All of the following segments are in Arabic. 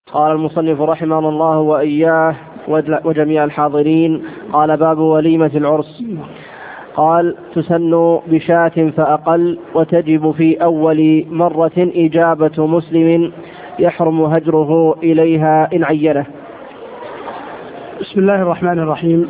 قال المصنف رحمه الله وإياه وجميع الحاضرين. قال: باب وليمة العرس. قال: تسن بشاة فأقل، وتجب في أول مرة إجابة مسلم يحرم هجره إليها إن عينه. بسم الله الرحمن الرحيم.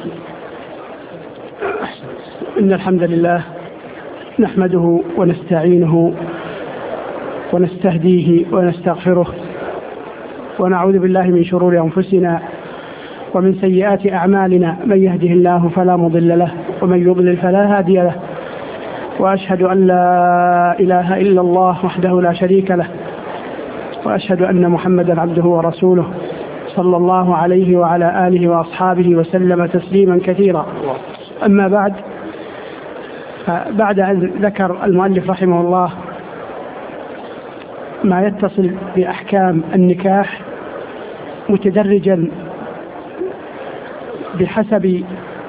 إن الحمد لله نحمده ونستعينه ونستهديه ونستغفره، ونعوذ بالله من شرور أنفسنا ومن سيئات أعمالنا. من يهده الله فلا مضل له، ومن يضلل فلا هادي له. وأشهد أن لا إله إلا الله وحده لا شريك له، وأشهد أن محمدا عبده ورسوله صلى الله عليه وعلى آله وأصحابه وسلم تسليما كثيرا. أما بعد أن ذكر المؤلف رحمه الله ما يتصل بأحكام النكاح متدرجا بحسب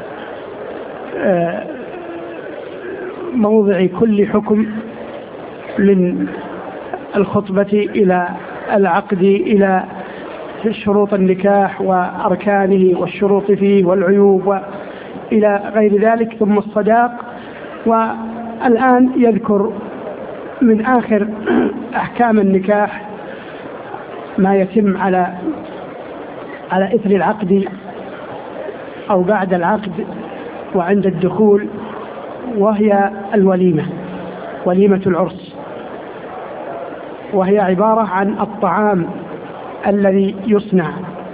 موضع كل حكم، من الخطبة إلى العقد إلى شروط النكاح وأركانه والشروط فيه والعيوب إلى غير ذلك، ثم الصداق. والآن يذكر من آخر أحكام النكاح ما يتم على إثر العقد أو بعد العقد وعند الدخول، وهي الوليمة، وليمة العرس. وهي عبارة عن الطعام الذي يصنع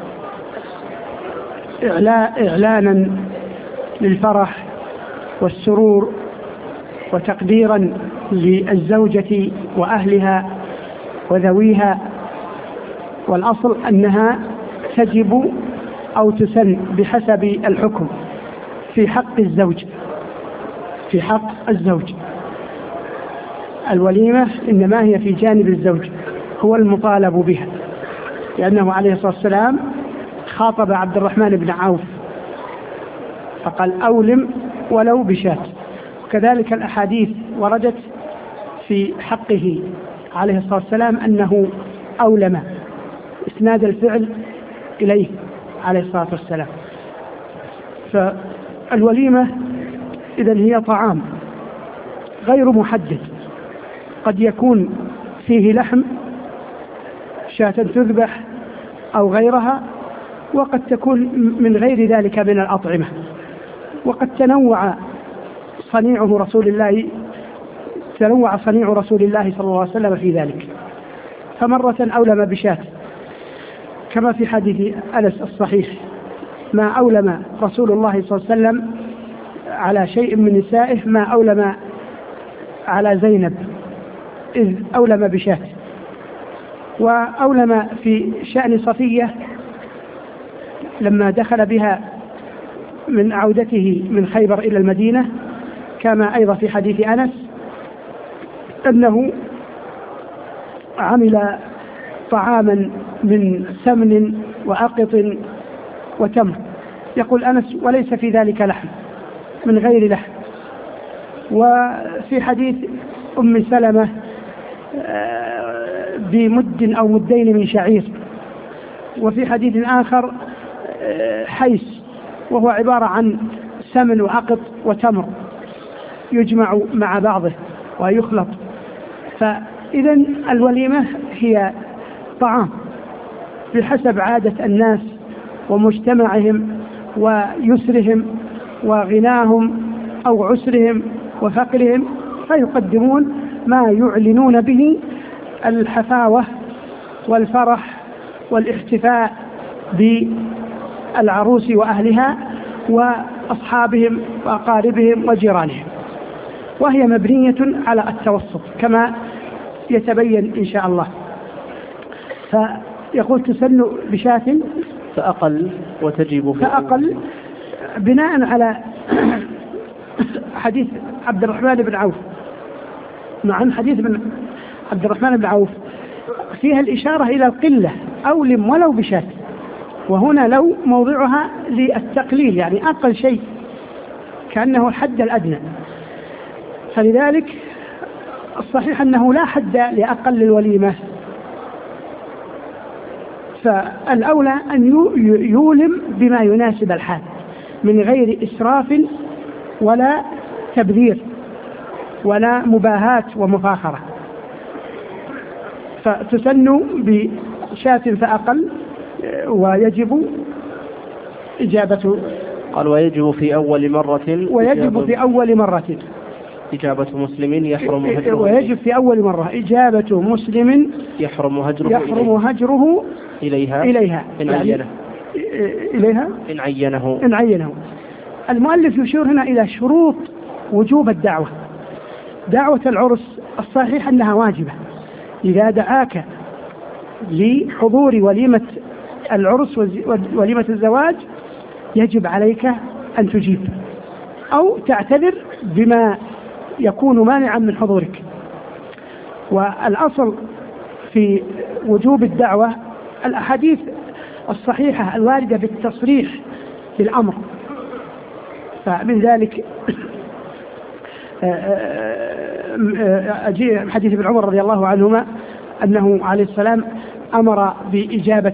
إعلانا للفرح والسرور وتقديرا للزوجة وأهلها وذويها. والأصل أنها تجب أو تسن بحسب الحكم في حق الزوج. الوليمة إنما هي في جانب الزوج، هو المطالب بها، لأنه عليه الصلاة والسلام خاطب عبد الرحمن بن عوف فقال: أولم ولو بشاة. وكذلك الأحاديث وردت في حقه عليه الصلاة والسلام أنه أولم، إسناد الفعل إليه عليه الصلاة والسلام. فالوليمة إذن هي طعام غير محدد، قد يكون فيه لحم، شاة تذبح أو غيرها، وقد تكون من غير ذلك من الأطعمة. وقد تنوع صنيع رسول الله صلى الله عليه وسلم في ذلك. فمرة أولم بشاة، كما في حديث أنس الصحيح: ما أولم رسول الله صلى الله عليه وسلم على شيء من نسائه ما أولم على زينب إذ أولم بشاة. وأولم في شأن صفية لما دخل بها من عودته من خيبر إلى المدينة، كما أيضا في حديث أنس أنه عمل طعاما من سمن وأقط وتمر. يقول أنس: وليس في ذلك لحم، من غير لحم. وفي حديث أم سلمة بمد أو مدين من شعير. وفي حديث آخر حيس، وهو عبارة عن سمن وعقط وتمر يجمع مع بعضه ويخلط. فإذن الوليمة هي طعام بحسب عادة الناس ومجتمعهم ويسرهم وغناهم أو عسرهم وفقرهم، فيقدمون ما يعلنون به الحفاوة والفرح والاحتفاء بالعروس وأهلها وأصحابهم وأقاربهم وجيرانهم. وهي مبنية على التوسط كما يتبين إن شاء الله. فيقول: تسن بشاة فأقل، وتجب فأقل، بناء على حديث عبد الرحمن بن عوف. عن حديث من عبد الرحمن بن عوف فيها الإشارة إلى القلة، أولم ولو بشاة. وهنا لو موضعها للتقليل، يعني أقل شيء، كأنه الحد الأدنى. فلذلك الصحيح أنه لا حد لأقل الوليمة، فالأولى أن يولم بما يناسب الحال من غير إسراف ولا تبذير ولا مباهاة ومفاخرة. فتسن بشاة فأقل، ويجب إجابة. قال ويجب في أول مرة إجابة مسلم يحرم هجره. ويجب في أول مرة إجابة مسلم يحرم هجره إليها إن عينه. المؤلف يشير هنا إلى شروط وجوب الدعوة. دعوة العرس الصحيح أنها واجبة. إذا دعاك لحضور وليمة العرس وليمة الزواج يجب عليك أن تجيب أو تعتذر بما يكون مانعا من حضورك. والأصل في وجوب الدعوة الأحاديث الصحيحة الواردة بالتصريح بالأمر. فمن ذلك حديث ابن عمر رضي الله عنهما أنه عليه السلام أمر بإجابة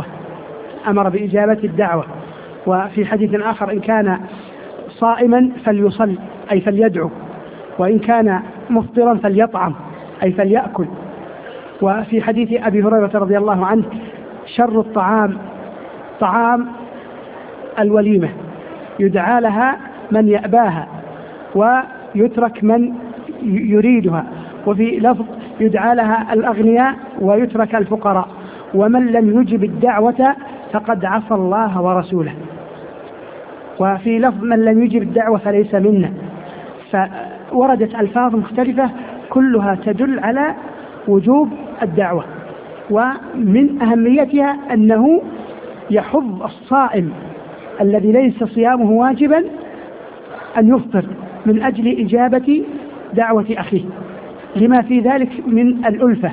الدعوة. وفي حديث آخر إن كان صائما فليصل أي فليدعو، وإن كان مفطرا فليطعم أي فليأكل. وفي حديث أبي هريرة رضي الله عنه شر الطعام طعام الوليمة، يدعى لها من يأباها ويترك من يريدها. وفي لفظ يدعى لها الأغنياء ويترك الفقراء، ومن لم يجب الدعوة فقد عصى الله ورسوله. وفي لفظ من لم يجب الدعوة فليس منا. فوردت ألفاظ مختلفة كلها تدل على وجوب الدعوة. ومن أهميتها أنه يحض الصائم الذي ليس صيامه واجبا أن يفطر من أجل إجابة دعوة أخيه، لما في ذلك من الألفة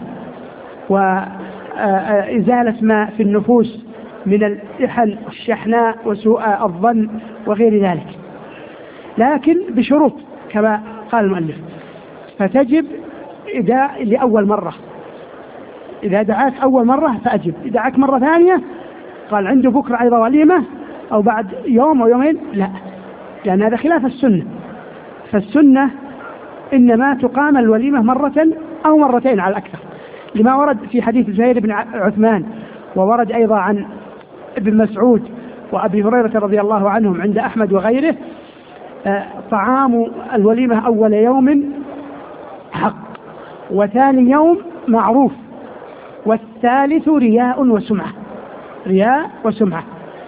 وإزالة ما في النفوس من الإحن والشحناء وسوء الظن وغير ذلك، لكن بشروط كما قال المؤلف. فتجب لأول مرة، إذا دعاك أول مرة فأجب. إذا دعاك مرة ثانية قال عنده بكرة أيضا وليمة أو بعد يوم أو يومين، لا، لأن هذا خلاف السنة. فالسنة إنما تقام الوليمة مرة أو مرتين على الأكثر، لما ورد في حديث زهير بن عثمان، وورد أيضا عن ابن مسعود وأبي هريرة رضي الله عنهم عند أحمد وغيره: طعام الوليمة أول يوم حق، وثاني يوم معروف، والثالث رياء وسمعة.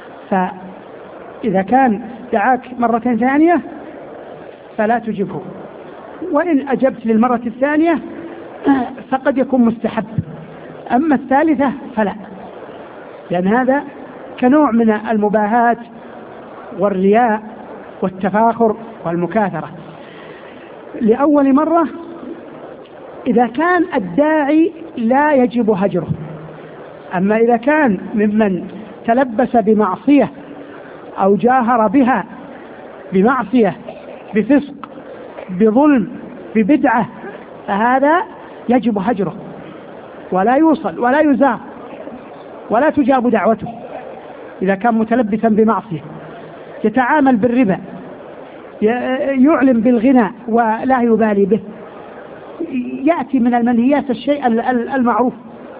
فإذا كان دعاك مرة ثانية فلا تجبه، وإن أجبت للمرة الثانية فقد يكون مستحب، أما الثالثة فلا، لأن هذا كنوع من المباهات والرياء والتفاخر والمكاثرة. لأول مرة إذا كان الداعي لا يجب هجره، أما إذا كان ممن تلبس بمعصية أو جاهر بها بمعصية بفسق بظلم ببدعة فهذا يجب هجره، ولا يوصل ولا يزار ولا تجاب دعوته. إذا كان متلبسا بمعصية، يتعامل بالربا، يعلم بالغنى ولا يبالي به، يأتي من المنهيات الشيء المعروف،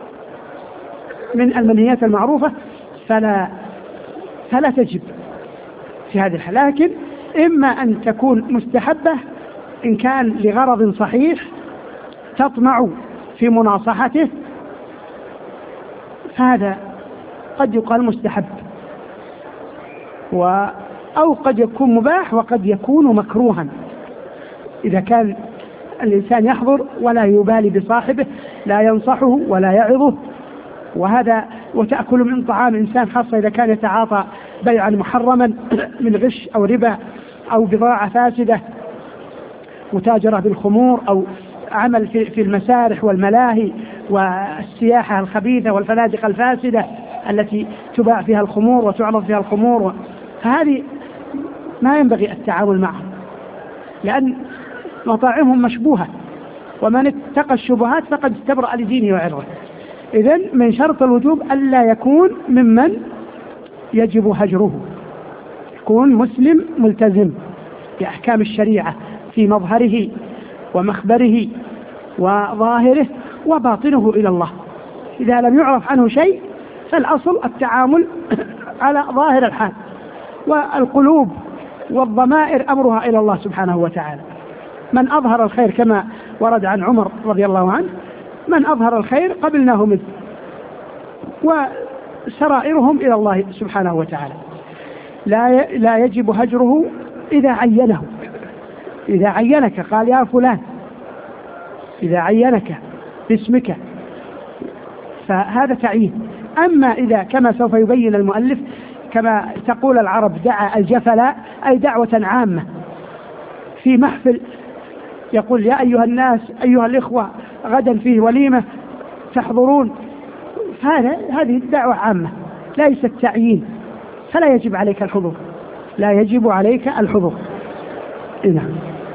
من المنهيات المعروفة، فلا تجب في هذه الحالة. لكن إما أن تكون مستحبة إن كان لغرض صحيح تطمع في مناصحته، فهذا قد يقال مستحب، أو قد يكون مباح وقد يكون مكروها إذا كان الإنسان يحضر ولا يبالي بصاحبه، لا ينصحه ولا يعظه. وتأكل من طعام إنسان، خاصة إذا كان يتعاطى بيعا محرما من غش أو ربا أو بضاعة فاسدة، متاجرة بالخمور أو عمل في المسارح والملاهي والسياحة الخبيثة والفنادق الفاسدة التي تباع فيها الخمور وتعرض فيها الخمور، فهذه ما ينبغي التعامل معهم، لأن مطاعمهم مشبوهة، ومن اتقى الشبهات فقد استبرأ لدينه وعرضه. إذن من شرط الوجوب ألا يكون ممن يجب هجره، يكون مسلم ملتزم بأحكام الشريعة في مظهره ومخبره وظاهره وباطنه إلى الله. إذا لم يعرف عنه شيء فالأصل التعامل على ظاهر الحال، والقلوب والضمائر أمرها إلى الله سبحانه وتعالى. من أظهر الخير كما ورد عن عمر رضي الله عنه، من أظهر الخير قبلناه منه، وسرائرهم إلى الله سبحانه وتعالى. لا يجب هجره إذا عينه، إذا عينك قال يا فلان، إذا عينك باسمك فهذا تعيين. أما إذا كما سوف يبين المؤلف كما تقول العرب دعا الجفلاء، أي دعوة عامة في محفل يقول يا أيها الناس أيها الإخوة غدا فيه وليمة تحضرون، هذه الدعوة عامة ليست تعيين، فلا يجب عليك الحضور، لا يجب عليك الحضور. نعم.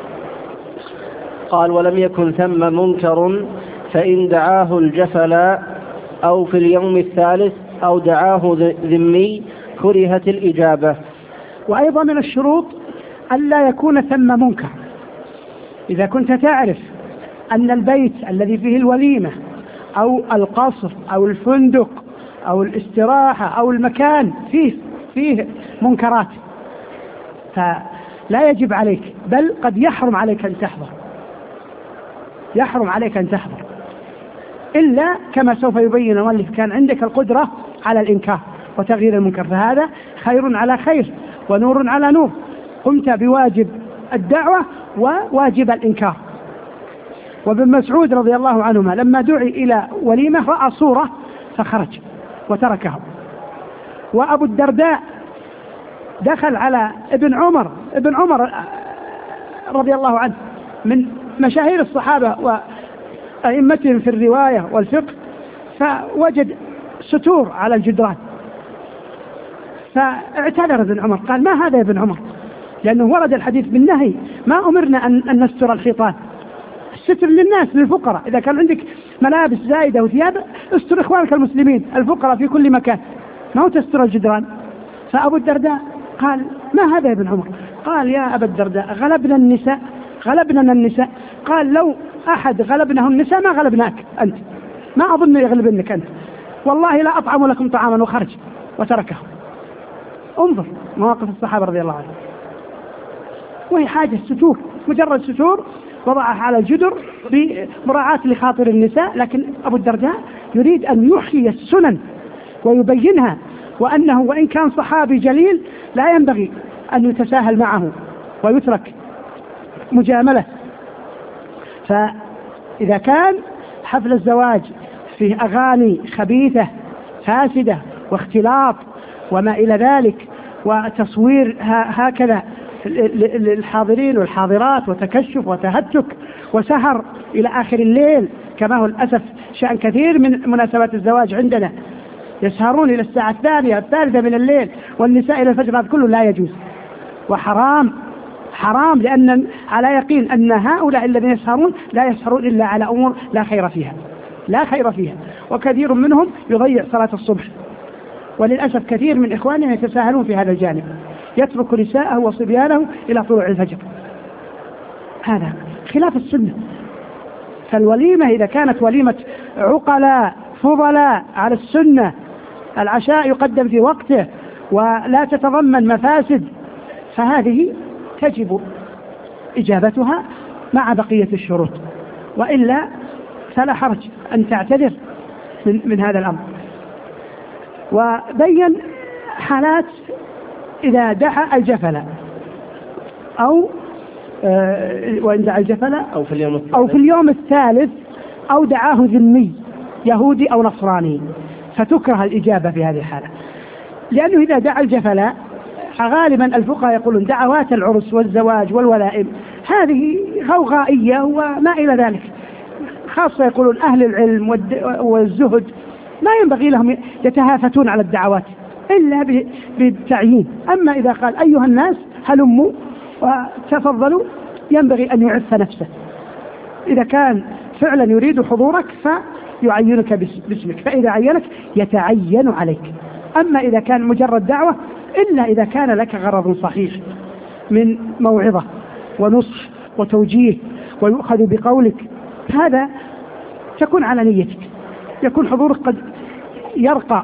قال ولم يكن ثم منكر فإن دعاه الجفلاء أو في اليوم الثالث أو دعاه ذمي كرهت الإجابة. وأيضا من الشروط ألا يكون ثم منكر. إذا كنت تعرف أن البيت الذي فيه الوليمة أو القصر أو الفندق أو الاستراحة أو المكان فيه منكرات، فلا يجب عليك، بل قد يحرم عليك أن تحضر، يحرم عليك أن تحضر إلا كما سوف يبين المؤلف كان عندك القدرة على الإنكار وتغيير المنكر، فهذا خير على خير ونور على نور، قمت بواجب الدعوة وواجب الإنكار. وابن مسعود رضي الله عنهما لما دعي إلى وليمة رأى صورة فخرج وتركه. وأبو الدرداء دخل على ابن عمر رضي الله عنه من مشاهير الصحابة وأئمتهم في الرواية والفقه، فوجد ستور على الجدران فاعتذر ابن عمر، قال ما هذا يا ابن عمر؟ لأنه ورد الحديث بالنهي، ما أمرنا أن نستر الحيطان، الستر للناس للفقراء، إذا كان عندك ملابس زائدة وثياب استر إخوانك المسلمين الفقراء في كل مكان، ما هو تستر الجدران. فأبو الدرداء قال ما هذا يا ابن عمر؟ قال يا أبا الدرداء غلبنا النساء. قال لو أحد غلبنه النساء ما غلبناك أنت، ما أظن يغلبنك أنت، والله لا أطعم لكم طعاما، وخرج وتركه. انظر مواقف الصحابة رضي الله عنهم، وهي حاجة ستور، مجرد ستور وضعها على الجدر بمراعاة لخاطر النساء، لكن أبو الدرداء يريد أن يحيي السنن ويبينها، وأنه وإن كان صحابي جليل لا ينبغي أن يتساهل معه ويترك مجاملة. فإذا كان حفل الزواج فيه أغاني خبيثة فاسدة واختلاط وما إلى ذلك وتصوير هكذا للحاضرين والحاضرات وتكشف وتهتك وسهر إلى آخر الليل، كما هو الأسف شأن كثير من مناسبات الزواج عندنا، يسهرون إلى الساعة الثالثة من الليل والنساء إلى الفجر، هذا كله لا يجوز وحرام، حرام، لأن على يقين أن هؤلاء الذين يسهرون لا يسهرون إلا على أمور لا خير فيها، وكثير منهم يضيع صلاة الصبح، وللأسف كثير من إخواننا يتساهلون في هذا الجانب، يترك نساءه وصبيانه إلى طلوع الفجر، هذا خلاف السنة. فالوليمة إذا كانت وليمة عقلاء فضلاء على السنة، العشاء يقدم في وقته ولا تتضمن مفاسد، فهذه تجب إجابتها مع بقية الشروط، وإلا فلا حرج أن تعتذر من هذا الأمر. وبين حالات إذا دعا الجفل أو وإن دعا الجفل أو في اليوم الثالث أو دعاه ذمي يهودي أو نصراني، فتكره الإجابة في هذه الحالة، لأنه إذا دعا الجفل غالبا الفقهاء يقولون دعوات العرس والزواج والولائم هذه غوغائية وما إلى ذلك، خاصة يقولون أهل العلم والزهد ما ينبغي لهم يتهافتون على الدعوات إلا بالتعيين. أما إذا قال أيها الناس هلموا وتفضلوا ينبغي أن يعف نفسه، إذا كان فعلا يريد حضورك يعينك باسمك، فإذا عينك يتعين عليك. أما إذا كان مجرد دعوة إلا إذا كان لك غرض صحيح من موعظة ونصح وتوجيه ويؤخذ بقولك، هذا تكون على نيتك، يكون حضورك قد يرقى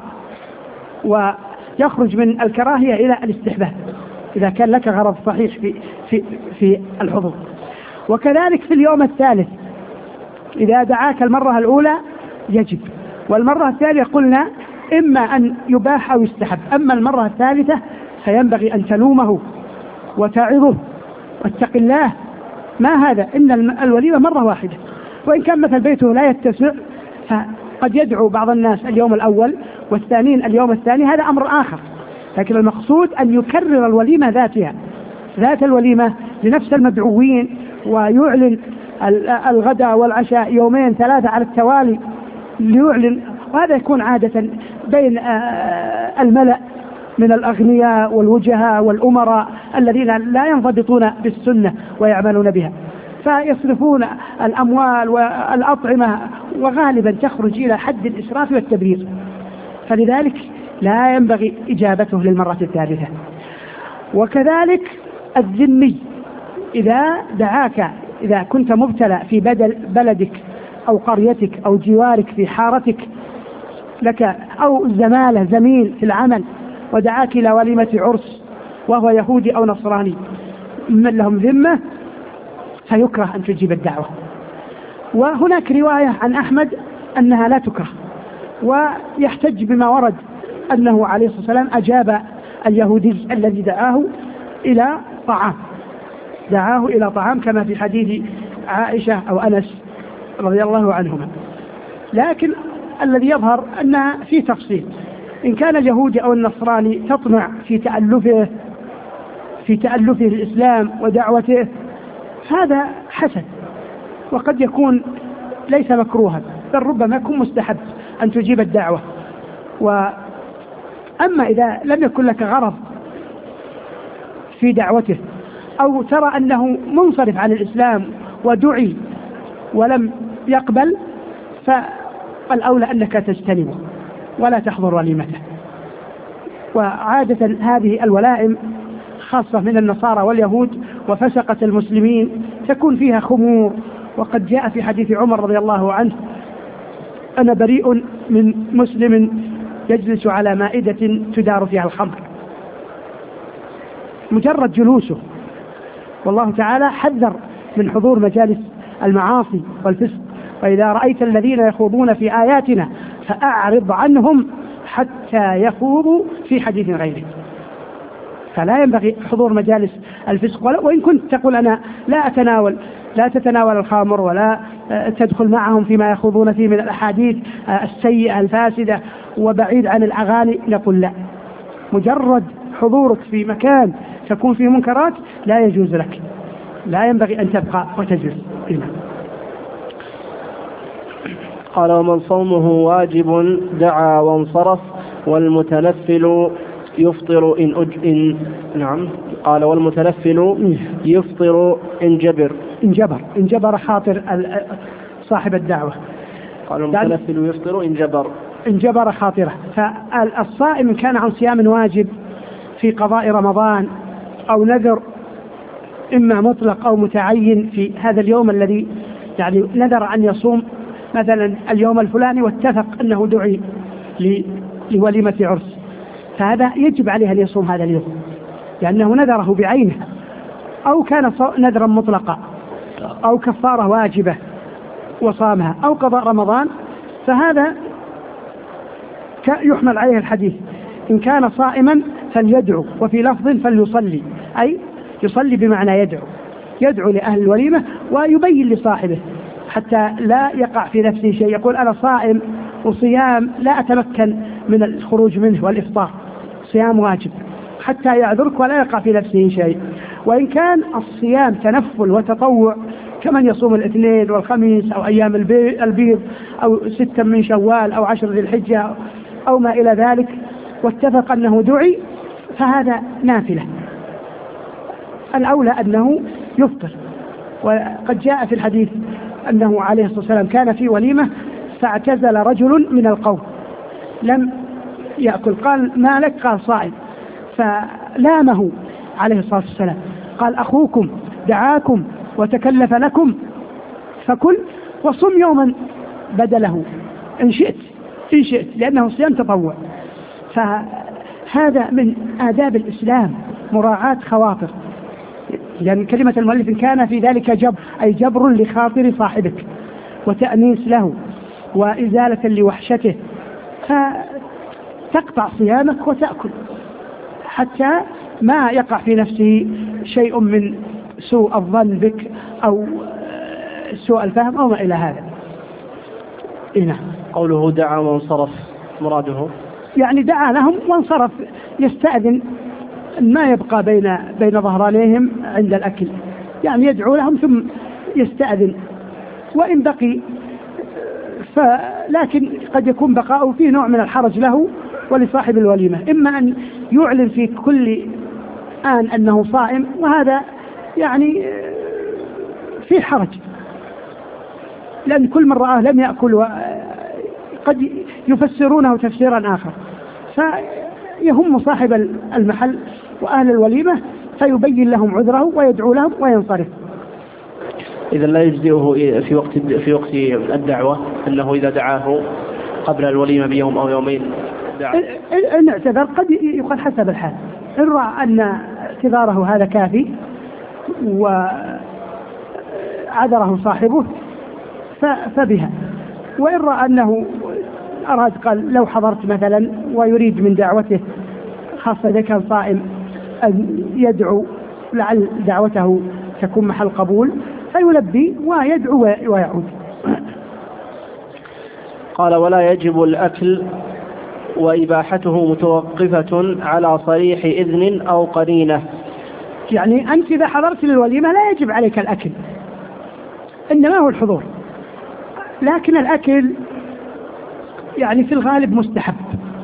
ويخرج من الكراهية إلى الاستحباب إذا كان لك غرض صحيح في الحضور. وكذلك في اليوم الثالث إذا دعاك المرة الأولى يجب، والمرة الثانية قلنا إما أن يباح أو يستحب، أما المرة الثالثة فينبغي أن تلومه وتعظه واتق الله، ما هذا، إن الوليمة مرة واحدة، وإن كان مثل بيته لا يتسع فقد يدعو بعض الناس اليوم الأول والثانين اليوم الثاني، هذا أمر آخر، لكن المقصود أن يكرر الوليمة ذاتها، ذات الوليمة لنفس المدعوين، ويعلن الغداء والعشاء يومين ثلاثة على التوالي ليعلن، وهذا يكون عادة بين الملأ من الأغنياء والوجهاء والأمراء الذين لا ينضبطون بالسنة ويعملون بها، فيصرفون الأموال والأطعمة وغالبا تخرج إلى حد الإسراف والتبذير، فلذلك لا ينبغي إجابته للمرة الثالثة. وكذلك الذمي إذا دعاك، إذا كنت مبتلى في بلدك أو قريتك أو جوارك في حارتك لك أو زمالة زميل في العمل ودعاك إلى وليمة عرس وهو يهودي أو نصراني من لهم ذمة، فيكره أن تجيب الدعوة. وهناك رواية عن أحمد أنها لا تكره، ويحتج بما ورد أنه عليه الصلاة والسلام أجاب اليهودي الذي دعاه إلى طعام كما في حديث عائشة أو أنس رضي الله عنهما. لكن الذي يظهر أنها في تفصيل، إن كان اليهودي أو النصراني تطمع في تألفه الإسلام ودعوته هذا حسن، وقد يكون ليس مكروها، بل ربما يكون مستحب أن تجيب الدعوة. أما إذا لم يكن لك غرض في دعوته أو ترى أنه منصرف عن الإسلام ودعي ولم يقبل، فالأولى أنك تجتنبه ولا تحضر وليمته. وعادة هذه الولائم خاصة من النصارى واليهود وفسقة المسلمين تكون فيها خمور، وقد جاء في حديث عمر رضي الله عنه: أنا بريء من مسلم يجلس على مائدة تدار فيها الخمر. مجرد جلوسه، والله تعالى حذر من حضور مجالس المعاصي والفسق: وإذا رأيت الذين يخوضون في آياتنا فأعرض عنهم حتى يخوضوا في حديث غيره. فلا ينبغي حضور مجالس الفسق، وإن كنت تقول أنا لا تتناول الخمر ولا تدخل معهم فيما يخوضون فيه من الأحاديث السيئة الفاسدة وبعيد عن الأغاني، نقول لا، مجرد حضورك في مكان تكون فيه منكرات لا يجوز لك، لا ينبغي أن تبقى وتجلس. قال: ومن صومه واجب دعا وانصرف، والمتنفل يفطر نعم. قال: والمتنفل يفطر إن جبر خاطر صاحب الدعوة. قال: المتنفل يفطر إن جبر خاطره. فالصائم إن كان عن صيام واجب في قضاء رمضان أو نذر إما مطلق أو متعين في هذا اليوم الذي يعني نذر أن يصوم مثلا اليوم الفلاني واتفق أنه دعي لوليمة عرس، فهذا يجب عليه أن يصوم هذا اليوم لأنه نذره بعينه، أو كان نذرا مطلقا أو كفارة واجبة وصامها أو قضاء رمضان، فهذا يحمل عليه الحديث: إن كان صائما فليدعو، وفي لفظ فليصلي، أي يصلي بمعنى يدعو لأهل الوليمة ويبين لصاحبه حتى لا يقع في نفسه شيء يقول أنا صائم وصيام لا أتمكن من الخروج منه والإفطار، صيام واجب، حتى يعذرك ولا يقع في نفسه شيء. وإن كان الصيام تنفل وتطوع كمن يصوم الاثنين والخميس أو أيام البيض أو 6 من شوال أو 10 ذي الحجة أو ما إلى ذلك واتفق أنه دعي، فهذا نافلة، الأولى أنه يفطر. وقد جاء في الحديث أنه عليه الصلاة والسلام كان في وليمة فاعتزل رجل من القوم لم يأكل. قال ما لك؟ قال صائم. فلامه عليه الصلاة والسلام، قال أخوكم دعاكم وتكلف لكم فكل وصم يوما بدله إن شئت لأنه صيام تطوع. فهذا من آداب الإسلام مراعاة خواطر، يعني كلمة المؤلف إن كان في ذلك جبر أي جبر لخاطر صاحبك وتأنيس له وإزالة لوحشته، فتقطع صيامك وتأكل حتى ما يقع في نفسه شيء من سوء الظن بك أو سوء الفهم أو ما إلى هذا. نعم. قوله دعا وانصرف مراده يعني دعا لهم وانصرف، يستأذن ما يبقى بين ظهرانيهم عند الأكل، يعني يدعو لهم ثم يستأذن، وإن بقي لكن قد يكون بقاؤه فيه نوع من الحرج له ولصاحب الوليمة، إما أن يعلن في كل آن أنه صائم، وهذا يعني فيه حرج لأن كل من رآه لم يأكل قد يفسرونه تفسيرا آخر، فيهم صاحب المحل وأهل الوليمة فيبين لهم عذره ويدعو لهم وينصرف. إذا لا يجزئه في وقت الدعوة أنه إذا دعاه قبل الوليمة بيوم أو يومين إن اعتذر قد يقال حسب الحال، إن رأى أن اعتذاره هذا كافي وعذره صاحبه فبها، وإن رأى أنه أراد قال لو حضرت مثلا ويريد من دعوته خاصة إذا كان صائم أن يدعو لعل دعوته تكون محل قبول فيلبي ويدعو ويعود. قال ولا يجب الأكل وإباحته متوقفة على صريح إذن أو قرينة. يعني أنت إذا حضرت للوليمة لا يجب عليك الأكل، إنما هو الحضور، لكن الأكل يعني في الغالب مستحب،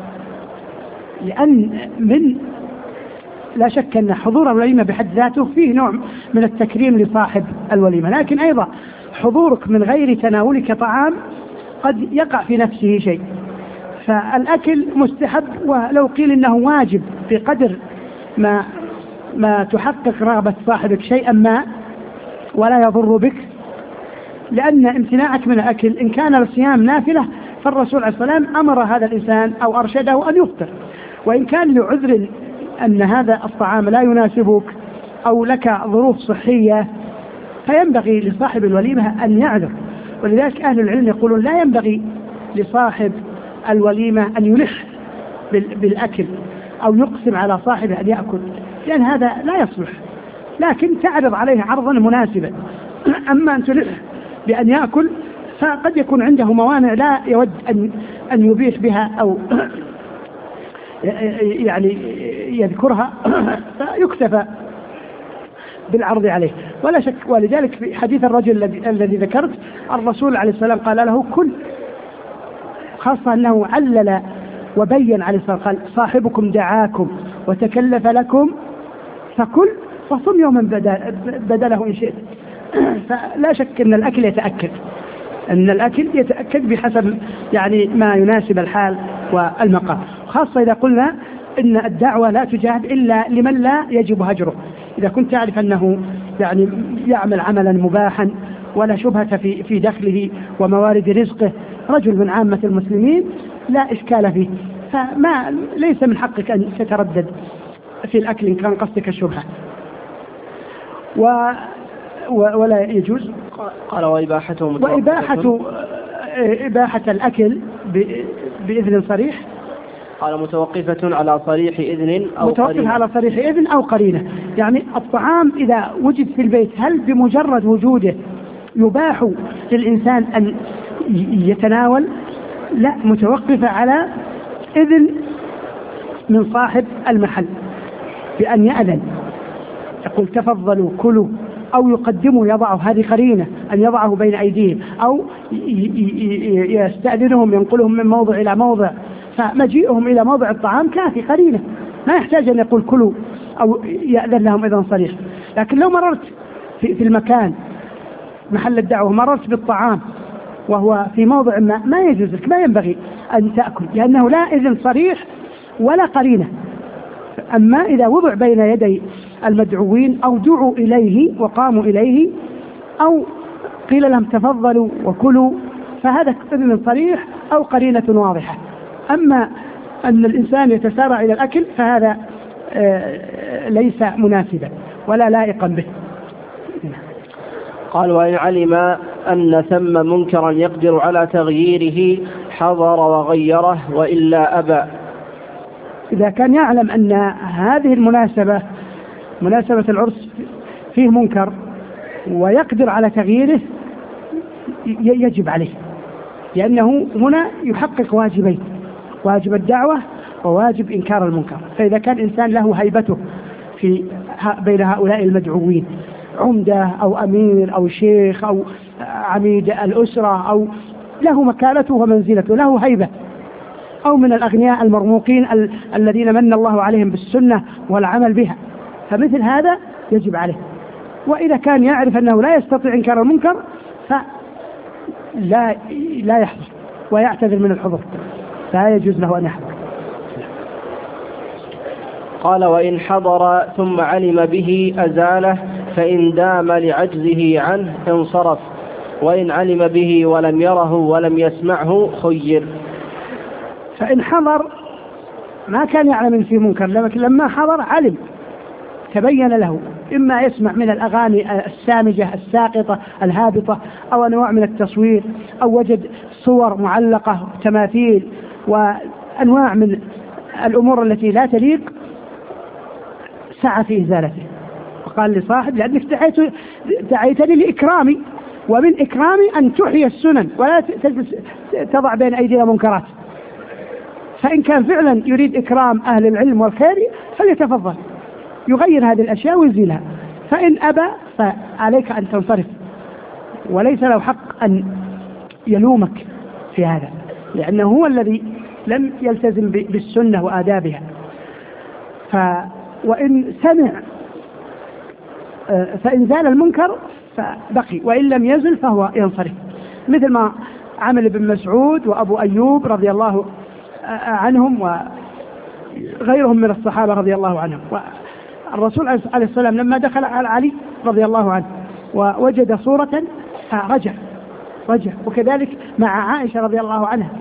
لأن لا شك أن حضور الوليمة بحد ذاته فيه نوع من التكريم لصاحب الوليمة، لكن أيضا حضورك من غير تناولك طعام قد يقع في نفسه شيء، فالأكل مستحب، ولو قيل إنه واجب بقدر ما تحقق رغبة صاحبك شيئا ما ولا يضر بك، لأن امتناعك من الأكل إن كان الصيام نافلة فالرسول عليه الصلاة والسلام أمر هذا الإنسان أو أرشده أن يفطر، وإن كان لعذر أن هذا الطعام لا يناسبك أو لك ظروف صحية فينبغي لصاحب الوليمة أن يعذر. ولذلك أهل العلم يقولون لا ينبغي لصاحب الوليمة أن يلح بالأكل أو يقسم على صاحبه أن يأكل، لأن هذا لا يصلح، لكن تعرض عليه عرضا مناسبا. أما أن تلح بأن يأكل فقد يكون عنده موانع لا يود أن يبيح بها أو يعني يذكرها فيكتفى بالعرض عليه ولا شك. ولذلك في حديث الرجل الذي ذكرت الرسول عليه السلام قال له كل، خاصة أنه علل وبين عليه السلام قال صاحبكم دعاكم وتكلف لكم فكل وصم يوما بدله إن شئت. فلا شك أن الأكل يتأكد بحسب يعني ما يناسب الحال والمقام، خاصة إذا قلنا إن الدعوة لا تجاب إلا لمن لا يجب هجره. إذا كنت تعرف أنه يعني يعمل عملا مباحا ولا شبهة في دخله وموارد رزقه، رجل من عامة المسلمين لا إشكال فيه، ليس من حقك أن تتردد في الأكل إن كان قصدك الشبهة، ولا يجوز. قال إباحة الأكل بإذن صريح، قال متوقفة على صريح إذن أو قرينة. على صريح إذن أو قرينة، يعني الطعام إذا وجد في البيت هل بمجرد وجوده يباح للإنسان أن يتناول؟ لا، متوقفة على إذن من صاحب المحل بأن يأذن، يقول تفضلوا كلوا، أو يقدموا يضعه، هذه قرينة أن يضعه بين أيديهم، أو يستأذنهم ينقلهم من موضع إلى موضع، فمجيئهم إلى موضع الطعام كافي قرينة، ما يحتاج أن يقول كلوا أو يأذن لهم إذن صريح. لكن لو مررت في المكان محل الدعوة مررت بالطعام وهو في موضع ما يجوز لك، ما ينبغي أن تأكل، لأنه لا إذن صريح ولا قرينة. أما إذا وضع بين يدي المدعوين أو دعوا إليه وقاموا إليه أو قيل لهم تفضلوا وكلوا، فهذا إذن صريح أو قرينة واضحة. أما أن الإنسان يتسارع إلى الأكل فهذا ليس مناسبا ولا لائقا به. قال: وإن علم أن ثم منكرا يقدر على تغييره حضر وغيره وإلا أبى. إذا كان يعلم أن هذه المناسبة، مناسبة العرس، فيه منكر ويقدر على تغييره يجب عليه، لأنه هنا يحقق واجبين: واجب الدعوة وواجب إنكار المنكر. فإذا كان إنسان له هيبته بين هؤلاء المدعوين، عمدة أو أمير أو شيخ أو عميد الأسرة، أو له مكانته ومنزلته، له هيبة، أو من الأغنياء المرموقين الذين من الله عليهم بالسنة والعمل بها، فمثل هذا يجب عليه. وإذا كان يعرف أنه لا يستطيع إنكار المنكر فلا يحضر ويعتذر من الحضور، لا يجوز له أن يحضر. قال: وإن حضر ثم علم به أزاله، فإن دام لعجزه عنه انصرف، وإن علم به ولم يره ولم يسمعه خير. فإن حضر ما كان يعلم إن في منكر، لكن لما حضر علم، تبين له، إما يسمع من الأغاني السامجة الساقطة الهابطة، أو أنواع من التصوير، أو وجد صور معلقة تماثيل وأنواع من الأمور التي لا تليق، سعى في إزالته وقال لصاحب: لأنك دعيتني لإكرامي، ومن إكرامي أن تحيي السنن ولا تضع بين أيدينا منكرات. فإن كان فعلا يريد إكرام أهل العلم والخير فليتفضل يغير هذه الأشياء ويزيلها. فإن أبى فعليك أن تنصرف، وليس له حق أن يلومك في هذا، لأنه هو الذي لم يلتزم بالسنة وآدابها. وإن سمع فإن زال المنكر فبقي، وإن لم يزل فهو ينصرف، مثل ما عمل ابن مسعود وأبو أيوب رضي الله عنهم وغيرهم من الصحابة رضي الله عنهم. والرسول عليه الصلاة والسلام لما دخل على علي رضي الله عنه ووجد صورة فرجع، وكذلك مع عائشة رضي الله عنها.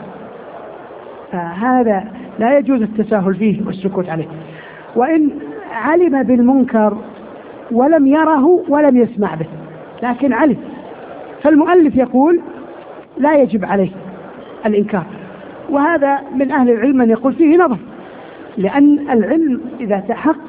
فهذا لا يجوز التساهل فيه والسكوت عليه. وإن علم بالمنكر ولم يره ولم يسمع به، لكن علم، فالمؤلف يقول لا يجب عليه الإنكار. وهذا من أهل العلم من يقول فيه نظر، لأن العلم إذا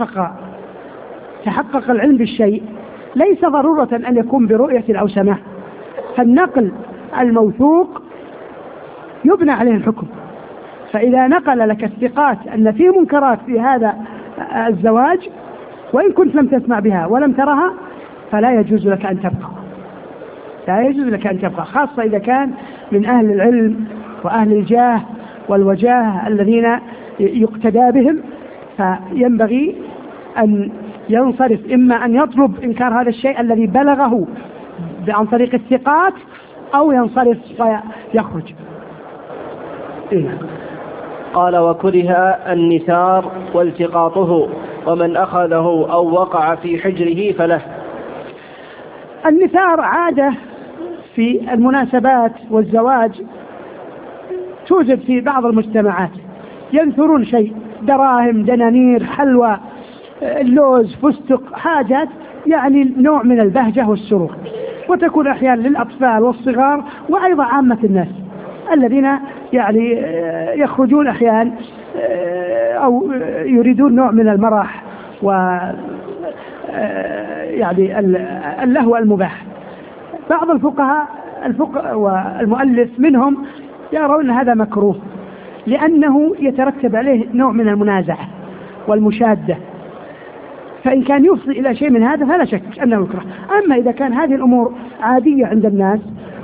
تحقق العلم بالشيء ليس ضرورة أن يكون برؤية أو سماع، فالنقل الموثوق يبنى عليه الحكم. فإذا نقل لك الثقات أن فيه منكرات في هذا الزواج وإن كنت لم تسمع بها ولم ترها فلا يجوز لك أن تبقى، لا يجوز لك أن تبقى، خاصة إذا كان من أهل العلم وأهل الجاه والوجاه الذين يقتدى بهم، فينبغي أن ينصرف، إما أن يطلب إنكار هذا الشيء الذي بلغه عن طريق الثقات، أو ينصرف ويخرج. قال: وكره النثار والتقاطه، ومن أخذه أو وقع في حجره فله. النثار عادة في المناسبات والزواج توجد في بعض المجتمعات، ينثرون شيء، دراهم، دنانير، حلوى، اللوز، فستق، حاجات يعني نوع من البهجة والسرور، وتكون أحيانا للأطفال والصغار وأيضا عامة الناس الذين يعني يخرجون أحيانا أو يريدون نوع من المرح و يعني اللهو المباح. بعض الفقهاء والمؤلف منهم يرون هذا مكروه، لأنه يترتب عليه نوع من المنازعة والمشادة، فإن كان يفضي إلى شيء من هذا فلا شك أنه يكره. أما إذا كان هذه الأمور عادية عند الناس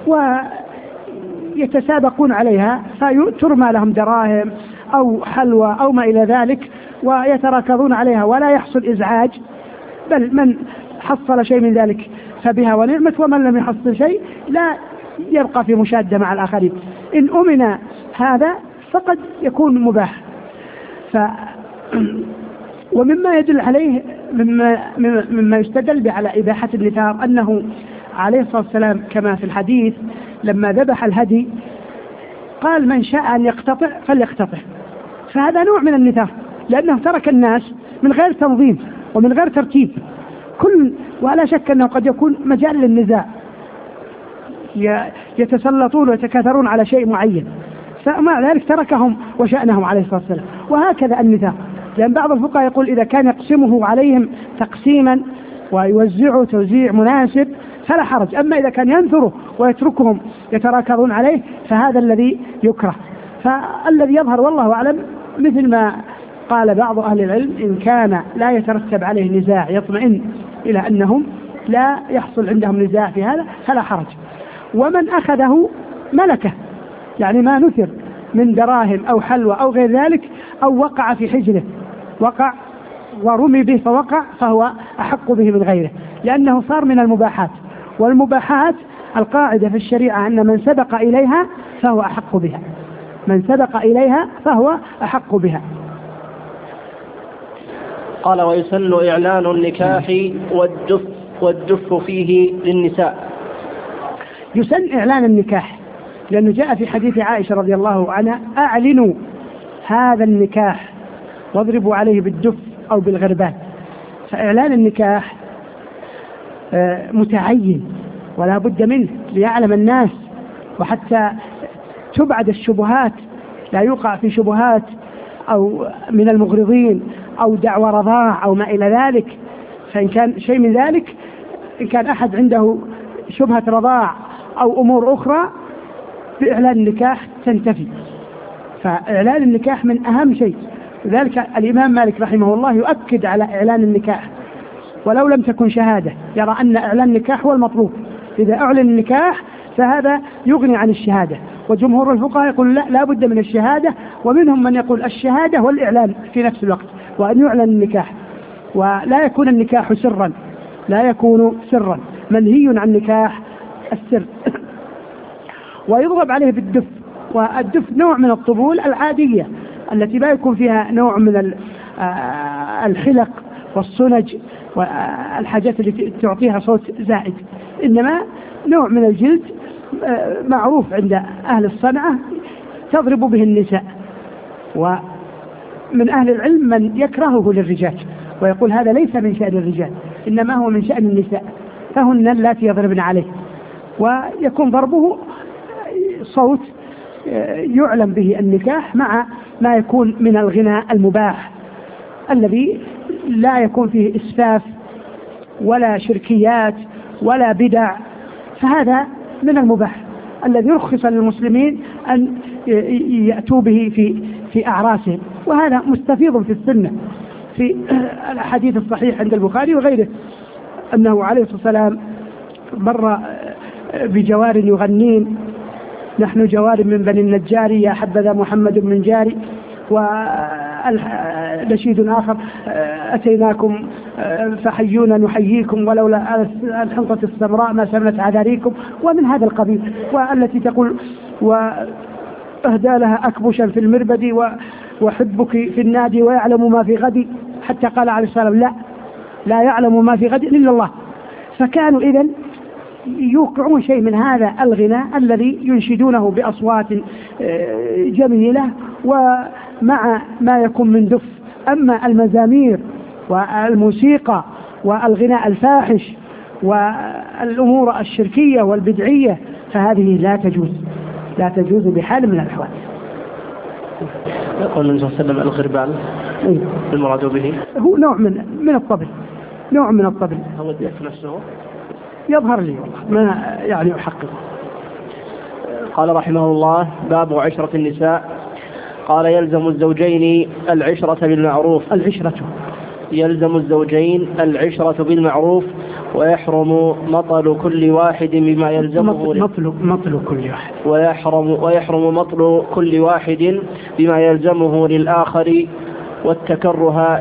ويتسابقون عليها فترمى لهم دراهم أو حلوى أو ما إلى ذلك ويتراكضون عليها ولا يحصل إزعاج، بل من حصل شيء من ذلك فبها ونعمت، ومن لم يحصل شيء لا يبقى في مشادة مع الآخرين. إن أمن هذا فقد يكون مباح. ومما يدل عليه مما يستدل على إباحة النثار أنه عليه الصلاة والسلام كما في الحديث لما ذبح الهدي قال من شاء أن يقتطع فليقتطع، فهذا نوع من النثار لأنه ترك الناس من غير تنظيم ومن غير ترتيب ولا شك أنه قد يكون مجال للنزاع، يتسلطون ويتكاثرون على شيء معين، فمع ذلك تركهم وشأنهم عليه الصلاة والسلام. وهكذا النثار، لأن بعض الفقهاء يقول إذا كان يقسمه عليهم تقسيما ويوزعه توزيع مناسب فلا حرج، أما إذا كان ينثره ويتركهم يتراكضون عليه فهذا الذي يكره. فالذي يظهر والله أعلم مثل ما قال بعض أهل العلم إن كان لا يترتب عليه نزاع يطمئن إلى أنهم لا يحصل عندهم نزاع في هذا فلا حرج. ومن أخذه ملكه، يعني ما نثر من دراهم أو حلوى أو غير ذلك أو وقع في حجره، وقع ورمي به فوقع، فهو أحق به من غيره لأنه صار من المباحات. والمباحات القاعدة في الشريعة أن من سبق إليها فهو أحق بها، من سبق إليها فهو أحق بها. قال ويسن إعلان النكاح والدف فيه للنساء. يسن إعلان النكاح لأنه جاء في حديث عائشة رضي الله عنها أعلنوا هذا النكاح واضربوا عليه بالدف أو بالغربان. فإعلان النكاح متعين ولا بد منه ليعلم الناس وحتى تبعد الشبهات، لا يوقع في شبهات أو من المغرضين أو دعوى رضاع أو ما إلى ذلك. فإن كان شيء من ذلك، إن كان أحد عنده شبهة رضاع أو أمور أخرى بإعلان النكاح تنتفي. فإعلان النكاح من أهم شيء، لذلك الإمام مالك رحمه الله يؤكد على إعلان النكاح ولو لم تكن شهادة، يرى أن إعلان النكاح هو المطلوب. إذا أعلن النكاح فهذا يغني عن الشهادة، وجمهور الفقهاء يقول لا بد من الشهادة، ومنهم من يقول الشهادة والإعلان في نفس الوقت، وأن يعلن النكاح ولا يكون النكاح سرا، لا يكون سرا، منهي عن نكاح السر. ويضرب عليه بالدف، والدف نوع من الطبول العادية التي لا يكون فيها نوع من الحلق والصنج والحاجات التي تعطيها صوت زائد، إنما نوع من الجلد معروف عند أهل الصنعة تضرب به النساء. ومن أهل العلم من يكرهه للرجال ويقول هذا ليس من شأن الرجال إنما هو من شأن النساء، فهن اللاتي يضربن عليه، ويكون ضربه صوت يعلم به النكاح مع ما يكون من الغناء المباح الذي لا يكون فيه إسفاف ولا شركيات ولا بدع، فهذا من المباح الذي يرخص للمسلمين أن يأتوا به في أعراسهم. وهذا مستفيض في السنة في الحديث الصحيح عند البخاري وغيره أنه عليه الصلاة والسلام مر بجوار يغنين: نحن جوار من بني النجار يا حبذا محمد من جاري. ونشيد آخر: أتيناكم فحيونا نحييكم ولولا الحنطة السمراء ما سمنت عذاريكم، ومن هذا القبيل. والتي تقول: وأهدى لها أكبشا في المربد وحبك في النادي ويعلم ما في غد، حتى قال عليه الصلاة والسلام: لا يعلم ما في غد إلا الله. فكانوا إذن يوقعون شيء من هذا الغناء الذي ينشدونه بأصوات جميلة ومع ما يكون من دف. أما المزامير والموسيقى والغناء الفاحش والأمور الشركية والبدعية فهذه لا تجوز بحال من الأحوال. يقول النبي صلى الله عليه وسلم: الغربان المراد به هو نوع من الطبل، نوع من الطبل. هو الدف نفسه يظهر لي والله ما يعني أحقق. قال رحمه الله: باب عشرة النساء. قال: يلزم الزوجين العشرة بالمعروف. يلزم الزوجين العشرة بالمعروف، ويحرم مطل كل واحد بما يلزمه مطل كل واحد، ويحرم مطل كل واحد بما يلزمه للآخر، والتكره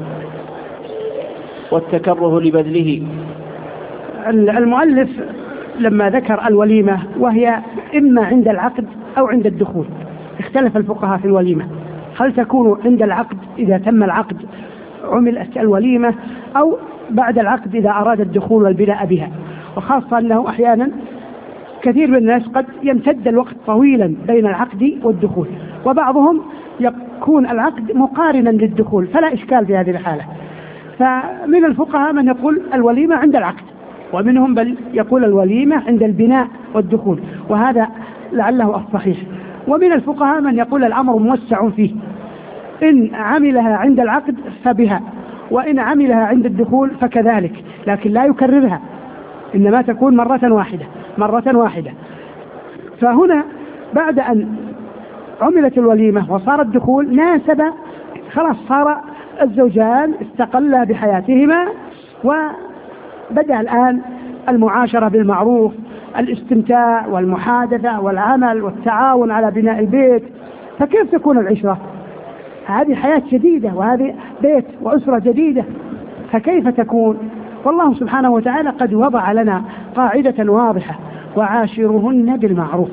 لبذله. المؤلف لما ذكر الوليمة وهي إما عند العقد أو عند الدخول. اختلف الفقهاء في الوليمة، هل تكون عند العقد إذا تم العقد عملت الوليمة، أو بعد العقد إذا أراد الدخول والبناء بها. وخاصة أنه أحيانا كثير من الناس قد يمتد الوقت طويلا بين العقد والدخول، وبعضهم يكون العقد مقارنا للدخول فلا إشكال في هذه الحالة. فمن الفقهاء من يقول الوليمة عند العقد، ومنهم بل يقول الوليمة عند البناء والدخول، وهذا لعله الصحيح. ومن الفقهاء من يقول الأمر موسع فيه، إن عملها عند العقد فبها، وإن عملها عند الدخول فكذلك، لكن لا يكررها، إنما تكون مرة واحدة. فهنا بعد أن عملت الوليمة وصار الدخول ناسب، خلاص صار الزوجان استقلا بحياتهما، وبدأ الآن المعاشرة بالمعروف، الاستمتاع والمحادثة والعمل والتعاون على بناء البيت. فكيف تكون العشرة؟ هذه حياة جديدة، وهذه بيت وأسرة جديدة، فكيف تكون؟ والله سبحانه وتعالى قد وضع لنا قاعدة واضحة: وعاشرهن بالمعروف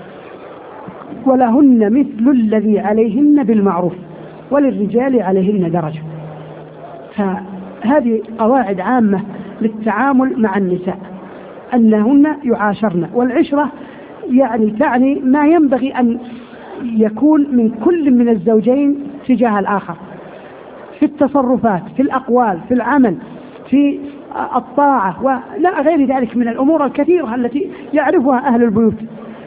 ولهن مثل الذي عليهن بالمعروف وللرجال عليهن درجة. فهذه قواعد عامة للتعامل مع النساء، أنهن يعاشرن، والعشرة يعني تعني ما ينبغي أن يكون من كل من الزوجين تجاه الآخر، في التصرفات، في الأقوال، في العمل، في الطاعة، ولا غير ذلك من الأمور الكثيرة التي يعرفها أهل البيوت.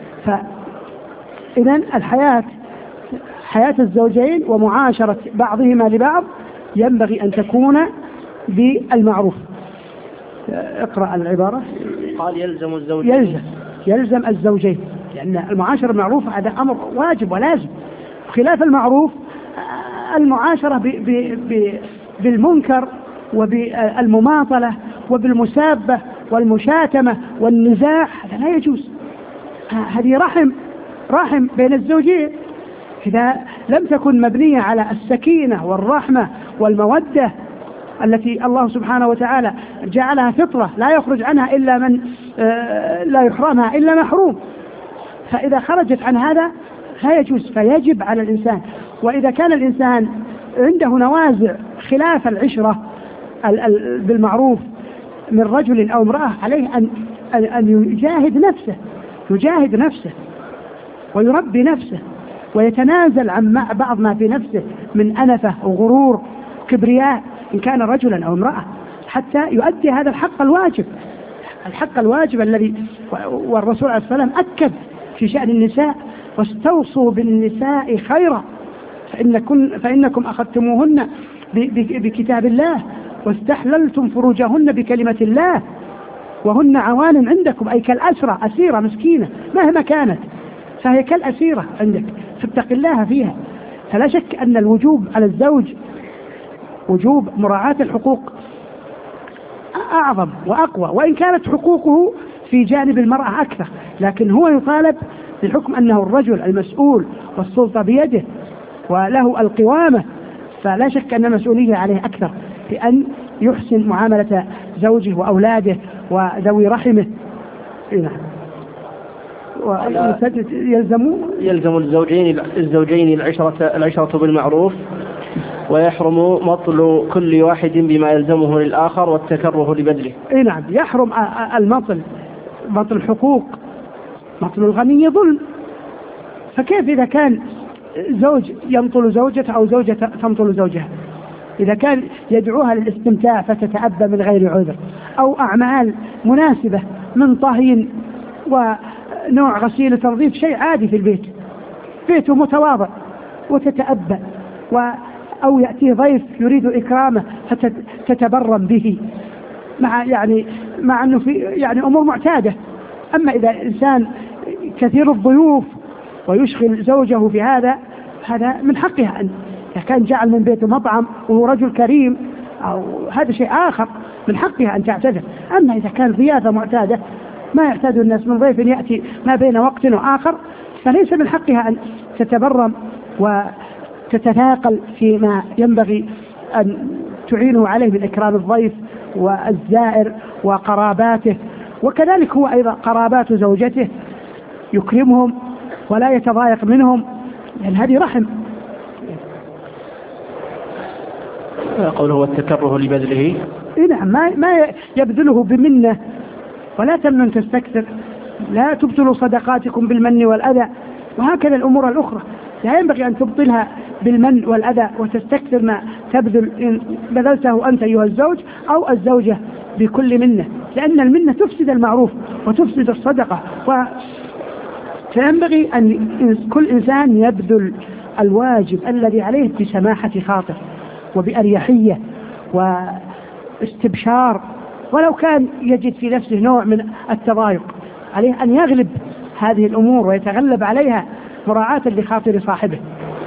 فإذن حياة الزوجين ومعاشرة بعضهما لبعض ينبغي أن تكون بالمعروف. اقرأ العبارة. قال يلزم الزوجين، يلزم الزوجين، لأن المعاشرة المعروف هذا أمر واجب ولازم. خلاف المعروف المعاشرة بالمنكر وبالمماطلة وبالمسابة والمشاتمة والنزاع هذا لا يجوز. هذه رحم بين الزوجين، إذا لم تكن مبنية على السكينة والرحمة والمودة التي الله سبحانه وتعالى جعلها فطرة لا يخرج عنها إلا من لا يحرمها إلا محروم. فإذا خرجت عن هذا لا يجوز، فيجب على الإنسان. وإذا كان الإنسان عنده نوازع خلاف العشرة بالمعروف من رجل أو امرأة، عليه أن يجاهد نفسه ويربي نفسه ويتنازل عن بعض ما في نفسه من أنفة وغرور كبرياء إن كان رجلا أو امرأة، حتى يؤدي هذا الحق الواجب الذي والرسول عليه الصلاة والسلام أكد في شأن النساء: واستوصوا بالنساء خيرا فإنكم أخذتموهن بكتاب الله واستحللتم فروجهن بكلمة الله وهن عوان عندكم، أي كالأسرة، أسيرة مسكينة مهما كانت فهي كالأسيرة عندك، فاتق الله فيها. فلا شك أن الوجوب على الزوج وجوب مراعاة الحقوق أعظم وأقوى، وإن كانت حقوقه في جانب المرأة أكثر، لكن هو يطالب بحكم أنه الرجل المسؤول والسلطة بيده وله القوامة، فلا شك أن المسؤولية عليه أكثر بأن يحسن معاملة زوجه وأولاده وذوي رحمه. يلزم الزوجين العشرة بالمعروف، ويحرم مطل كل واحد بما يلزمه للآخر والتكره لبذله. نعم، يحرم مطل الحقوق. مطل الغني ظلم، فكيف إذا كان زوج يمطل زوجته أو زوجة تمطل زوجها؟ إذا كان يدعوها للاستمتاع فتتأبى من غير عذر، أو أعمال مناسبة من طهي ونوع غسيل تنظيف، شيء عادي في البيت، بيته متواضع وتتأبى، أو يأتي ضيف يريد إكرامه فتتبرم به مع أنه في أمور معتادة. أما إذا إنسان كثير الضيوف ويشغل زوجه في هذا من حقها أن إذا كان جعل من بيته مطعم وهو رجل كريم أو هذا شيء آخر، من حقها أن تعتذر. أما إذا كان ضيافة معتادة ما يعتاد الناس من ضيف يأتي ما بين وقت وآخر، فليس من حقها أن تتبرم وتتثاقل فيما ينبغي أن تعينه عليه من إكرام الضيف والزائر وقراباته وكذلك هو أيضا قرابات زوجته يكرمهم ولا يتضايق منهم، لأن هذه رحم. قوله والتكره لبذله، نعم، ما يبذله بمنة، ولا تمنن تستكثر، لا تبطلوا صدقاتكم بالمن والأذى، وهكذا الأمور الأخرى لا ينبغي أن تبطلها بالمن والأذى وتستكثر ما تبذل إن بذلته أنت أيها الزوج أو الزوجة بكل منة، لأن المنة تفسد المعروف وتفسد الصدقة. فينبغي أن كل إنسان يبذل الواجب الذي عليه بسماحة خاطر وبأريحية واستبشار، ولو كان يجد في نفسه نوع من التضايق، عليه أن يغلب هذه الأمور ويتغلب عليها مراعاة لخاطر صاحبه.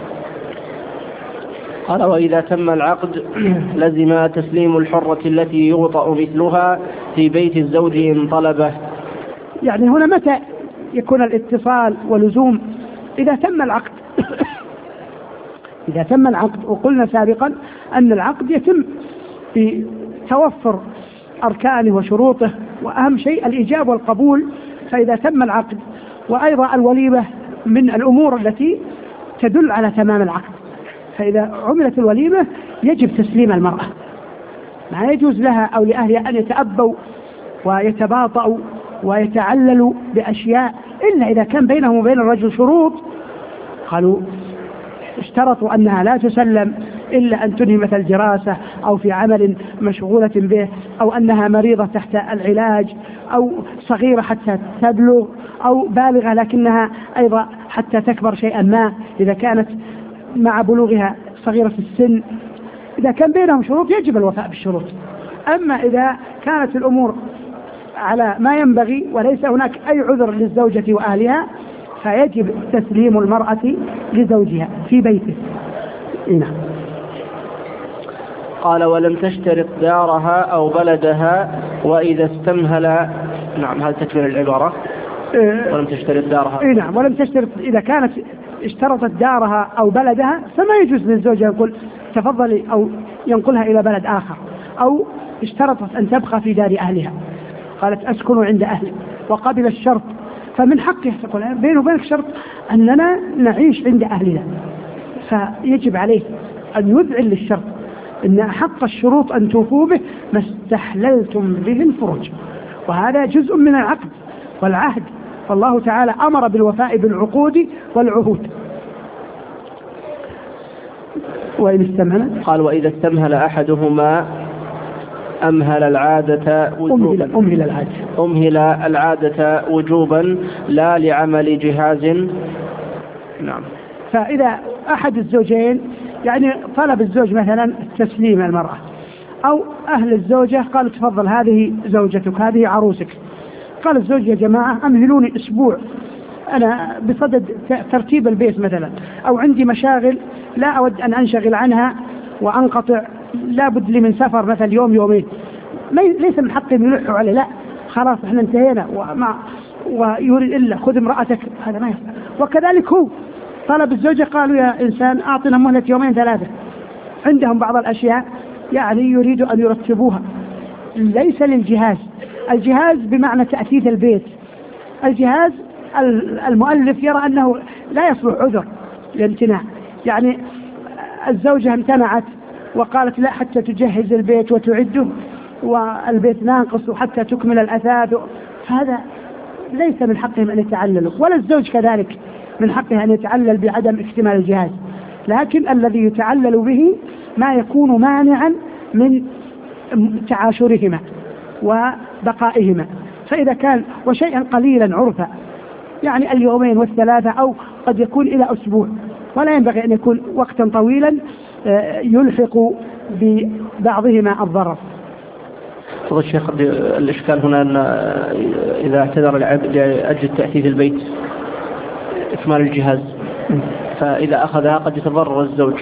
قال وإذا تم العقد لزم تسليم الحرة التي يوطأ مثلها في بيت الزوج إن طلبه. يعني هنا متى يكون الاتصال ولزوم؟ إذا تم العقد. إذا تم العقد، وقلنا سابقا أن العقد يتم بتوفر أركانه وشروطه، وأهم شيء الإيجاب والقبول. فإذا تم العقد، وأيضا الوليمة من الأمور التي تدل على تمام العقد، فإذا عملت الوليمة يجب تسليم المرأة، ما يجوز لها أو لأهلها أن يتأبوا ويتباطؤوا ويتعللوا بأشياء إلا إذا كان بينهم وبين الرجل شروط. قالوا اشترطوا أنها لا تسلم إلا أن تنهي مثل دراسة أو في عمل مشغولة به، أو أنها مريضة تحت العلاج، أو صغيرة حتى تبلغ، أو بالغة لكنها أيضا حتى تكبر شيئا ما إذا كانت مع بلوغها صغيرة في السن. إذا كان بينهم شروط يجب الوفاء بالشروط. أما إذا كانت الأمور على ما ينبغي وليس هناك أي عذر للزوجة وأهلها فيجب تسليم المرأة لزوجها في بيته. نعم. قال ولم تشترط دارها أو بلدها وإذا استمهل. نعم، هذا تكمل العبارة. ولم تشترط دارها. نعم، ولم تشترط. إذا كانت اشترطت دارها أو بلدها فما يجوز للزوجة يقول تفضلي أو ينقلها إلى بلد آخر، أو اشترطت أن تبقى في دار أهلها، قالت أسكن عند أهلي وقبل الشرط، فمن حقه تقول بيني وبينك شرط أننا نعيش عند أهلنا، فيجب عليه أن يذعن للشرط إن حق الشروط أن توفوا به ما استحللتم به الفروج، وهذا جزء من العقد والعهد، فالله تعالى أمر بالوفاء بالعقود والعهود. وإن استمهل، قال وإذا استمهل أحدهما أمهل العادة وجوبا. أمهل العادة وجوبا لا لعمل جهاز. نعم. فإذا أحد الزوجين يعني طلب الزوج مثلا تسليم المرأة، أو أهل الزوجة قالوا تفضل هذه زوجتك هذه عروسك، قال الزوج يا جماعة أمهلوني أسبوع، أنا بصدد ترتيب البيت مثلا، أو عندي مشاغل لا أود أن أنشغل عنها وأنقطع، لا بد لي من سفر مثلا يوم يومين، ليس من حقي أن يلحوا عليه، لا خلاص احنا انتهينا ويريد إلا خذ امرأتك، هذا ما يصح. وكذلك هو طلب الزوجة، قالوا يا إنسان أعطنا مهلة يومين ثلاثة، عندهم بعض الأشياء يعني يريد أن يرتبوها، ليس للجهاز. الجهاز بمعنى تأثيث البيت، الجهاز المؤلف يرى أنه لا يصلح عذر للامتناع، يعني الزوجة امتنعت وقالت لا حتى تجهز البيت وتعده والبيت ناقص وحتى تكمل الأثاث، هذا ليس من حقهم أن يتعللوا، ولا الزوج كذلك من حقه أن يتعلل بعدم اكتمال الجهاز، لكن الذي يتعلل به ما يكون مانعا من تعاشرهما وبقائهما. فإذا كان وشيئا قليلا عرفا يعني اليومين والثلاثة، أو قد يكون إلى أسبوع، ولا ينبغي أن يكون وقتا طويلا يلحق ببعضهما الضرر. فضل الشيخ، الإشكال هنا أن إذا اعتذر العبد لأجل تأثيث البيت إكمال الجهاز، فإذا أخذها قد يتضرر الزوج.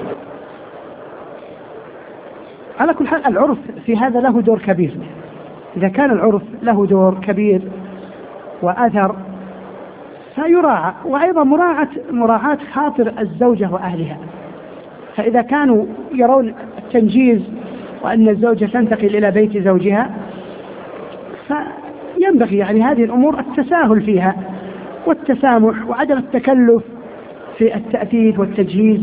على كل حال العرف في هذا له دور كبير، إذا كان العرف له دور كبير وأثر فيراعى، وأيضا مراعاة خاطر الزوجة وأهلها، فإذا كانوا يرون التنجيز وأن الزوجة تنتقل إلى بيت زوجها ينبغي يعني هذه الأمور التساهل فيها والتسامح وعدم التكلف في التأثير والتجهيز.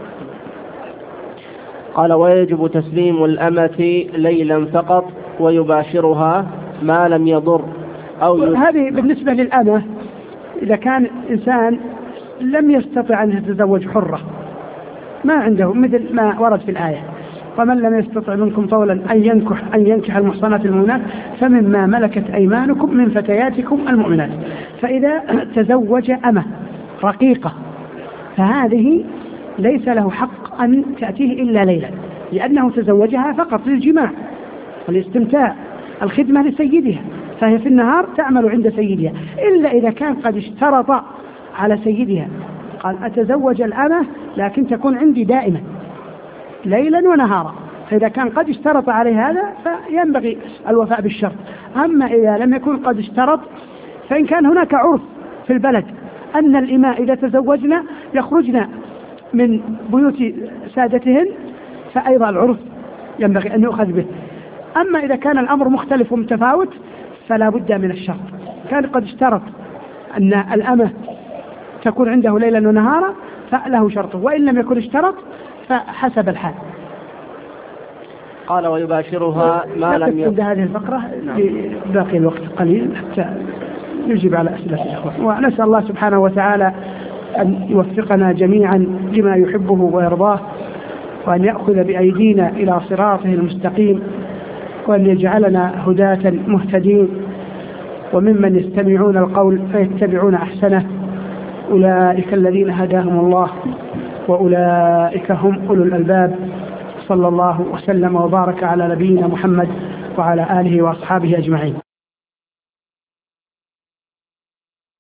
قال ويجب تسليم الأمة ليلا فقط ويباشرها ما لم يضر هذه بالنسبة للأمة إذا كان إنسان لم يستطع أن يتزوج حرة ما عنده مثل ما ورد في الآية ومن لم يستطع منكم طولا أن ينكح المحصنات المؤمنات فمما ملكت أيمانكم من فتياتكم المؤمنات. فإذا تزوج أمة رقيقة فهذه ليس له حق أن تأتيه إلا ليلا لأنه تزوجها فقط للجماع والاستمتاع الخدمة لسيدها فهي في النهار تعمل عند سيدها إلا إذا كان قد اشترط على سيدها قال أتزوج الأمة لكن تكون عندي دائما ليلا ونهارا. فإذا كان قد اشترط عليه هذا فينبغي الوفاء بالشرط. أما إذا لم يكن قد اشترط فإن كان هناك عرف في البلد أن الإماء إذا تزوجنا يخرجن من بيوت سادتهن فأيضا العرف ينبغي أن يؤخذ به. أما إذا كان الأمر مختلف ومتفاوت فلا بد من الشرط. كان قد اشترط أن الأمة تكون عنده ليلا ونهارا فله شرطه وإن لم يكن اشترط فحسب الحال. قال ويباشرها ما لم يكن. هذه الفقرة باقي الوقت قليل حتى نجيب على أسئلة الإخوة ونسأل الله سبحانه وتعالى أن يوفقنا جميعا لما يحبه ويرضاه وأن يأخذ بأيدينا إلى صراطه المستقيم وأن يجعلنا هداة مهتدين وممن يستمعون القول فيتبعون أحسنه أولئك الذين هداهم الله وأولئك هم أولو الألباب. صلى الله وسلم وبارك على نبينا محمد وعلى آله وأصحابه أجمعين.